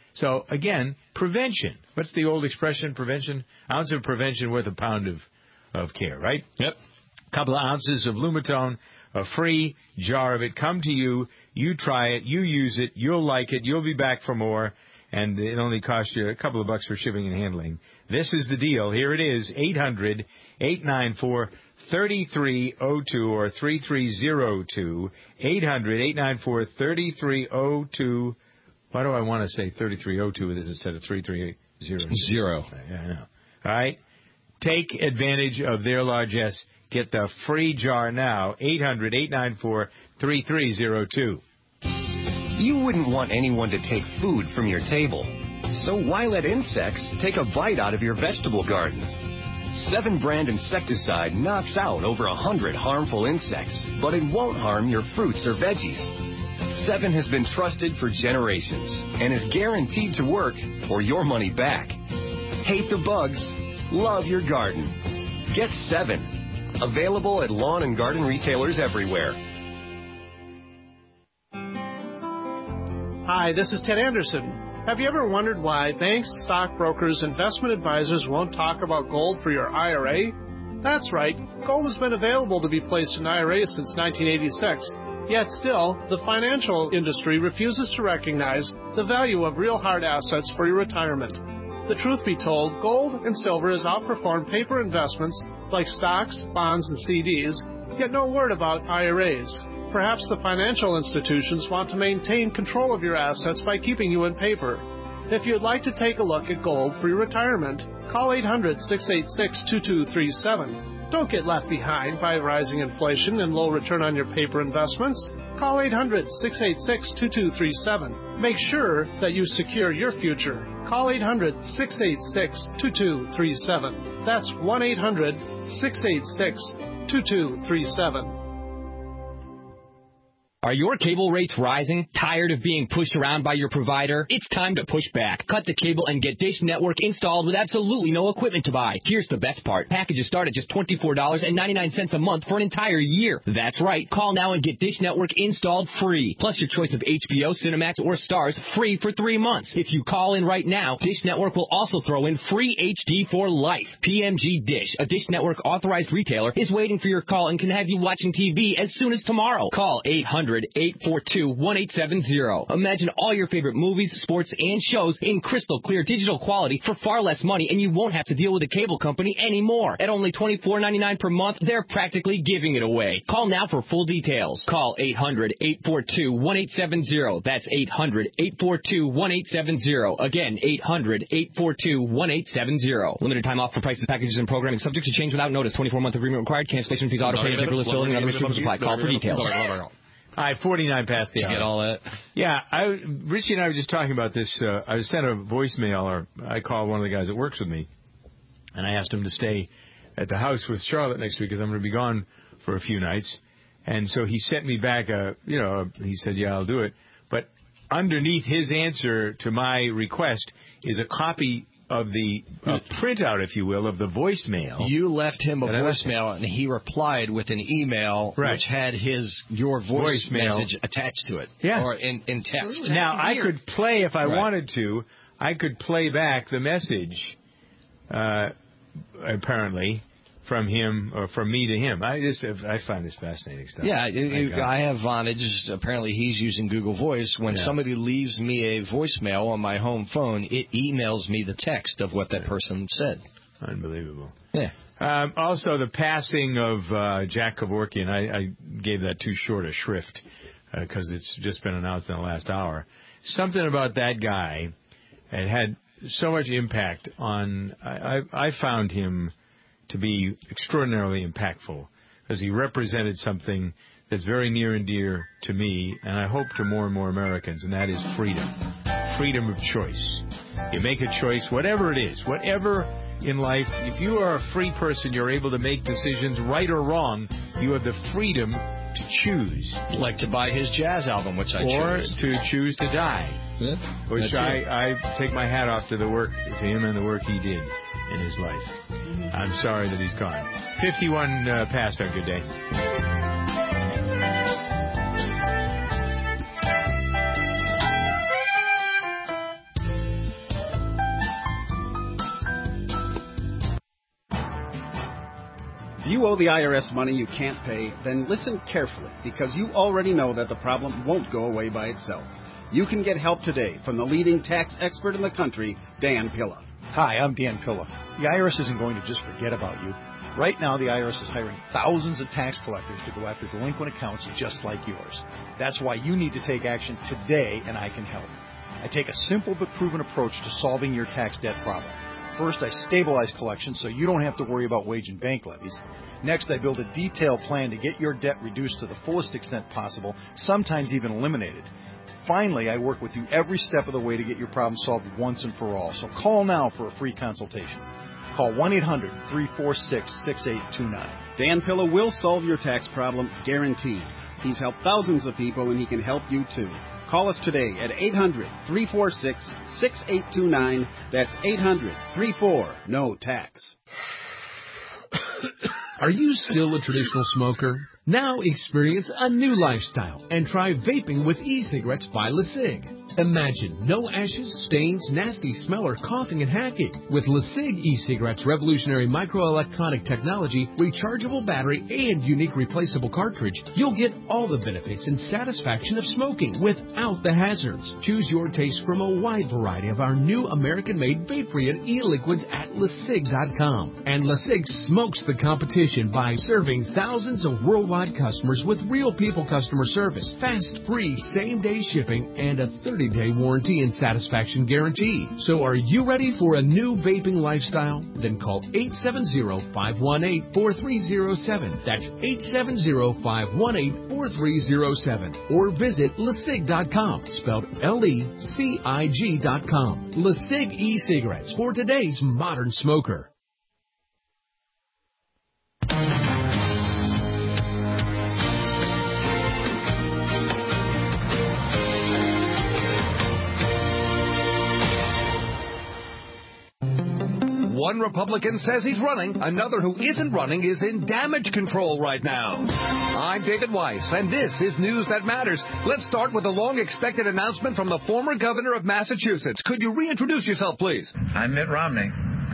So, again, prevention. What's the old expression, prevention? Ounce of prevention worth a pound of, of care, right? Yep. A couple of ounces of Lumitone, a free jar of it. Come to you. You try it. You use it. You'll like it. You'll be back for more. And it only costs you a couple of bucks for shipping and handling. This is the deal. Here it is, eight hundred, eight nine four, three three zero two or three three zero two, eight hundred, eight nine four, three three zero two. Why do I want to say thirty-three oh two with this instead of three three zero two? Zero. Yeah, I know. All right? Take advantage of their largesse. Get the free jar now, eight hundred, eight nine four, three three zero two. You wouldn't want anyone to take food from your table. So why let insects take a bite out of your vegetable garden? Seven brand insecticide knocks out over a hundred harmful insects, but it won't harm your fruits or veggies. Seven has been trusted for generations and is guaranteed to work or your money back. Hate the bugs, love your garden. Get Seven. Available at lawn and garden retailers everywhere. Hi, this is Ted Anderson. Have you ever wondered why banks, stockbrokers, investment advisors won't talk about gold for your I R A? That's right. Gold has been available to be placed in I R As since nineteen eighty-six. Yet still, the financial industry refuses to recognize the value of real hard assets for your retirement. The truth be told, gold and silver has outperformed paper investments like stocks, bonds, and C Ds, yet no word about I R As. Perhaps the financial institutions want to maintain control of your assets by keeping you in paper. If you'd like to take a look at gold for your retirement, call eight hundred, six eight six, two two three seven. Don't get left behind by rising inflation and low return on your paper investments. Call eight hundred, six eight six, two two three seven. Make sure that you secure your future. Call eight hundred, six eight six, two two three seven. That's one eight hundred, six eight six, two two three seven. Are your cable rates rising? Tired of being pushed around by your provider? It's time to push back. Cut the cable and get Dish Network installed with absolutely no equipment to buy. Here's the best part. Packages start at just twenty-four dollars and ninety-nine cents a month for an entire year. That's right. Call now and get Dish Network installed free. Plus your choice of H B O, Cinemax, or Stars free for three months. If you call in right now, Dish Network will also throw in free H D for life. P M G Dish, a Dish Network authorized retailer, is waiting for your call and can have you watching T V as soon as tomorrow. Call eight hundred, eight four two, one eight seven zero. Imagine all your favorite movies, sports, and shows in crystal clear digital quality for far less money, and you won't have to deal with a cable company anymore. At only twenty-four ninety-nine per month, they're practically giving it away. Call now for full details. Call eight hundred, eight four two, one eight seven zero. That's eight hundred, eight four two, one eight seven zero. Again, eight hundred, eight four two, one eight seven zero. Limited time offer, prices, packages, and programming subject to change without notice. twenty-four month agreement required. Cancellation fees, auto pay, paperless billing, and other restrictions apply. Call for details. All right, forty-nine past the Did hour. you get all that? Yeah, I, Richie and I were just talking about this. Uh, I sent a voicemail, or I called one of the guys that works with me, and I asked him to stay at the house with Charlotte next week because I'm going to be gone for a few nights. And so he sent me back a, you know, he said, yeah, I'll do it. But underneath his answer to my request is a copy of the uh, printout, if you will, of the voicemail. You left him a And I left- voicemail, and he replied with an email Right. which had his your voice Voicemail. message attached to it. Yeah. Or in, in text. Now, I could play, if I Right. wanted to, I could play back the message, uh, apparently, from him, or from me to him. I just, I find this fascinating stuff. Yeah, it- it- Thank God. I have Vonage. Apparently, he's using Google Voice. When Yeah. somebody leaves me a voicemail on my home phone, it emails me the text of what that person said. Unbelievable. Yeah. Um, also, the passing of uh, Jack Kevorkian, I, I gave that too short a shrift because uh, it's just been announced in the last hour. Something about that guy had had so much impact on. I, I, I found him to be extraordinarily impactful because he represented something that's very near and dear to me, and I hope to more and more Americans, and that is freedom. Freedom of choice. You make a choice, whatever it is, whatever in life, if you are a free person, you're able to make decisions, right or wrong. You have the freedom to choose. Like to buy his jazz album, which I or chose. to choose to die. Yeah, which that's I, it. I take my hat off to the work, to him and the work he did in his life. I'm sorry that he's gone. fifty-one uh, past our good day. you owe the I R S money you can't pay, then listen carefully, because you already know that the problem won't go away by itself. You can get help today from the leading tax expert in the country, Dan Pilla. Hi, I'm Dan Pilla. The I R S isn't going to just forget about you. Right now, the I R S is hiring thousands of tax collectors to go after delinquent accounts just like yours. That's why you need to take action today, and I can help. I take a simple but proven approach to solving your tax debt problem. First, I stabilize collections so you don't have to worry about wage and bank levies. Next, I build a detailed plan to get your debt reduced to the fullest extent possible, sometimes even eliminated. Finally, I work with you every step of the way to get your problem solved once and for all. So call now for a free consultation. Call one eight hundred, three four six, six eight two nine. Dan Pilla will solve your tax problem, guaranteed. He's helped thousands of people, and he can help you too. Call us today at eight hundred, three four six, six eight two nine. That's eight hundred, three four, N O tax. Are you still a traditional smoker? Now experience a new lifestyle and try vaping with e-cigarettes by LeSig. Imagine no ashes, stains, nasty smell, or coughing and hacking. With LeSig e-cigarettes' revolutionary microelectronic technology, rechargeable battery, and unique replaceable cartridge, you'll get all the benefits and satisfaction of smoking without the hazards. Choose your taste from a wide variety of our new American-made vape-free and e-liquids at LeSig dot com. And LeSig smokes the competition by serving thousands of worldwide customers with real people customer service, fast, free, same-day shipping, and a thirty-day warranty and satisfaction guarantee. So are you ready for a new vaping lifestyle? Then call eight seven zero, five one eight, four three zero seven. That's eight seven zero, five one eight, four three zero seven. Or visit LeSig dot com, spelled L E C I G dot com. LeSig e-cigarettes for today's modern smoker. One Republican says he's running. Another who isn't running is in damage control right now. I'm David Weiss, and this is News That Matters. Let's start with a long-expected announcement from the former governor of Massachusetts. Could you reintroduce yourself, please? I'm Mitt Romney.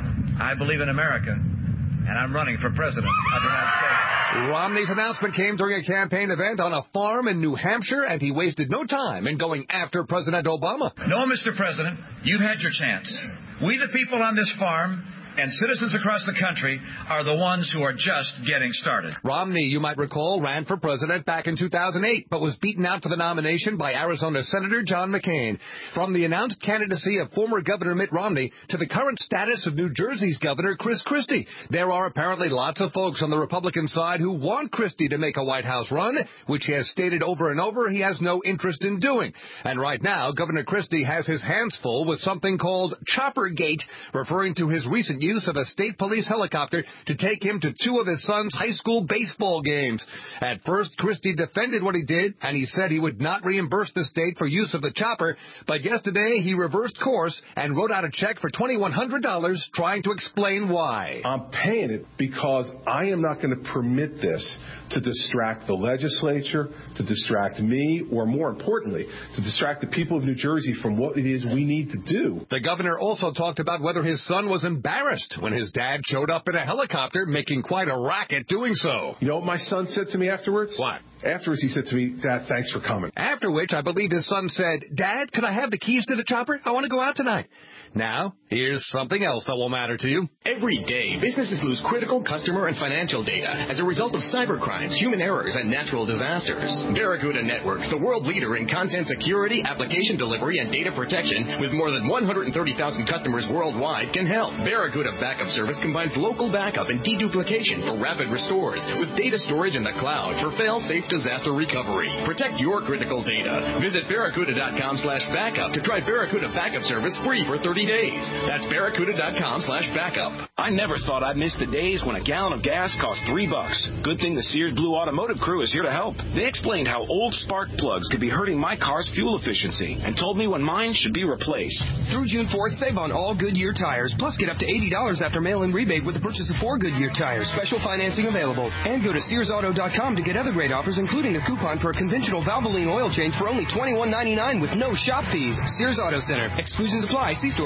I believe in America, and I'm running for president of the United States. Romney's announcement came during a campaign event on a farm in New Hampshire, and he wasted no time in going after President Obama. No, Mister President, you've had your chance. We, the people on this farm, and citizens across the country are the ones who are just getting started. Romney, you might recall, ran for president back in two thousand eight, but was beaten out for the nomination by Arizona Senator John McCain. From the announced candidacy of former Governor Mitt Romney to the current status of New Jersey's Governor Chris Christie, there are apparently lots of folks on the Republican side who want Christie to make a White House run, which he has stated over and over he has no interest in doing. And right now, Governor Christie has his hands full with something called Choppergate, referring to his recent use of a state police helicopter to take him to two of his son's high school baseball games. At first, Christie defended what he did, and he said he would not reimburse the state for use of the chopper, but yesterday he reversed course and wrote out a check for twenty-one hundred dollars trying to explain why. I'm paying it because I am not going to permit this to distract the legislature, to distract me, or more importantly, to distract the people of New Jersey from what it is we need to do. The governor also talked about whether his son was embarrassed when his dad showed up in a helicopter, making quite a racket doing so. You know what my son said to me afterwards? What? Afterwards, he said to me, Dad, thanks for coming. After which, I believe his son said, Dad, could I have the keys to the chopper? I want to go out tonight. Now, here's something else that will matter to you. Every day, businesses lose critical customer and financial data as a result of cybercrimes, human errors, and natural disasters. Barracuda Networks, the world leader in content security, application delivery, and data protection, with more than one hundred thirty thousand customers worldwide, can help. Barracuda Backup Service combines local backup and deduplication for rapid restores with data storage in the cloud for fail-safe disaster recovery. Protect your critical data. Visit barracuda.com slash backup to try Barracuda Backup Service free for thirty days. That's barracuda.com slash backup. I never thought I'd miss the days when a gallon of gas cost three bucks. Good thing the Sears Blue Automotive crew is here to help. They explained how old spark plugs could be hurting my car's fuel efficiency and told me when mine should be replaced. Through June fourth, save on all Goodyear tires, plus get up to eighty dollars after mail-in rebate with the purchase of four Goodyear tires. Special financing available. And go to Sears Auto dot com to get other great offers, including a coupon for a conventional Valvoline oil change for only twenty-one ninety-nine with no shop fees. Sears Auto Center. Exclusions apply. See store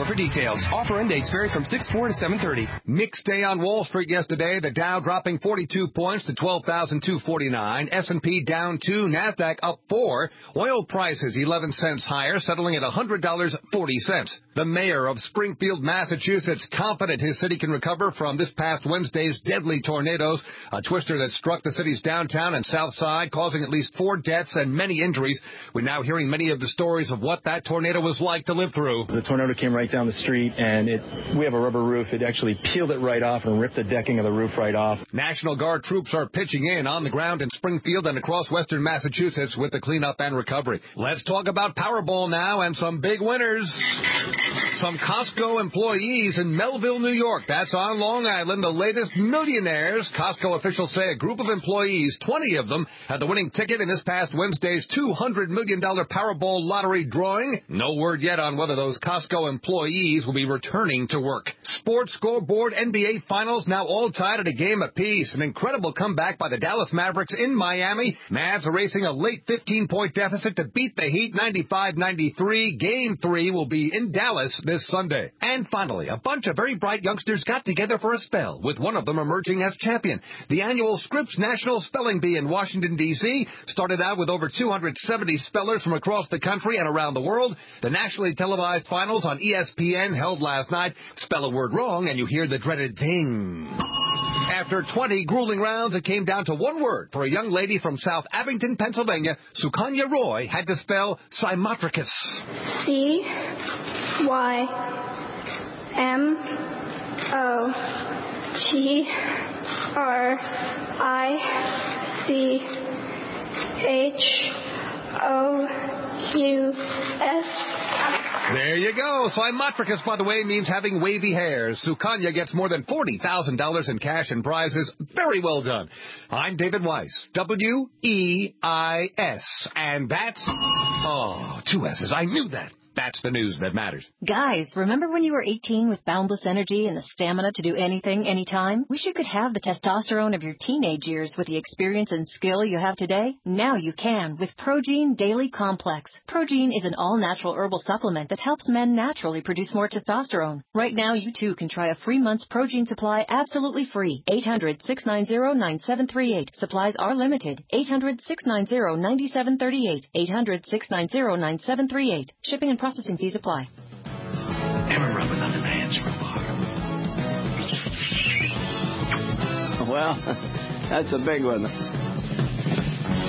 for details. Offer end dates vary from six four to seven thirty. Mixed day on Wall Street yesterday. The Dow dropping forty-two points to twelve thousand two hundred forty-nine. S and P down two. NASDAQ up four. Oil prices eleven cents higher, settling at one hundred dollars and forty cents. The mayor of Springfield, Massachusetts, confident his city can recover from this past Wednesday's deadly tornadoes, a twister that struck the city's downtown and south side, causing at least four deaths and many injuries. We're now hearing many of the stories of what that tornado was like to live through. The tornado came right down the street, and it we have a rubber roof. It actually peeled it right off and ripped the decking of the roof right off. National Guard troops are pitching in on the ground in Springfield and across western Massachusetts with the cleanup and recovery. Let's talk about Powerball now and some big winners. Some Costco employees in Melville, New York. That's on Long Island, the latest millionaires. Costco officials say a group of employees, twenty of them, had the winning ticket in this past Wednesday's two hundred million dollars Powerball lottery drawing. No word yet on whether those Costco employees will be returning to work. Sports scoreboard, N B A Finals now all tied at a game apiece. An incredible comeback by the Dallas Mavericks in Miami. Mavs erasing a late fifteen-point deficit to beat the Heat ninety-five ninety-three. Game three will be in Dallas this Sunday. And finally, a bunch of very bright youngsters got together for a spell, with one of them emerging as champion. The annual Scripps National Spelling Bee in Washington, D C started out with over two hundred seventy spellers from across the country and around the world. The nationally televised finals on E S P N held last night. Spell a word wrong and you hear the dreaded ding. After twenty grueling rounds, it came down to one word for a young lady from South Abington, Pennsylvania. Sukanya Roy had to spell Cymotricus. C Y M O T R I C H O U S. There you go. Cymotricus, by the way, means having wavy hairs. Sukanya gets more than forty thousand dollars in cash and prizes. Very well done. I'm David Weiss, W E I S. And that's... Oh, two S's. I knew that. That's the news that matters. Guys, remember when you were eighteen with boundless energy and the stamina to do anything, anytime? Wish you could have the testosterone of your teenage years with the experience and skill you have today? Now you can with Progene Daily Complex. Progene is an all-natural herbal supplement that helps men naturally produce more testosterone. Right now, you too can try a free month's Progene supply absolutely free. eight hundred, six nine zero, nine seven three eight. Supplies are limited. eight hundred, six nine zero, nine seven three eight. eight hundred, six nine zero, nine seven three eight. Shipping and processing fees apply. Ever rub another man's rhubarb? Well, that's a big one.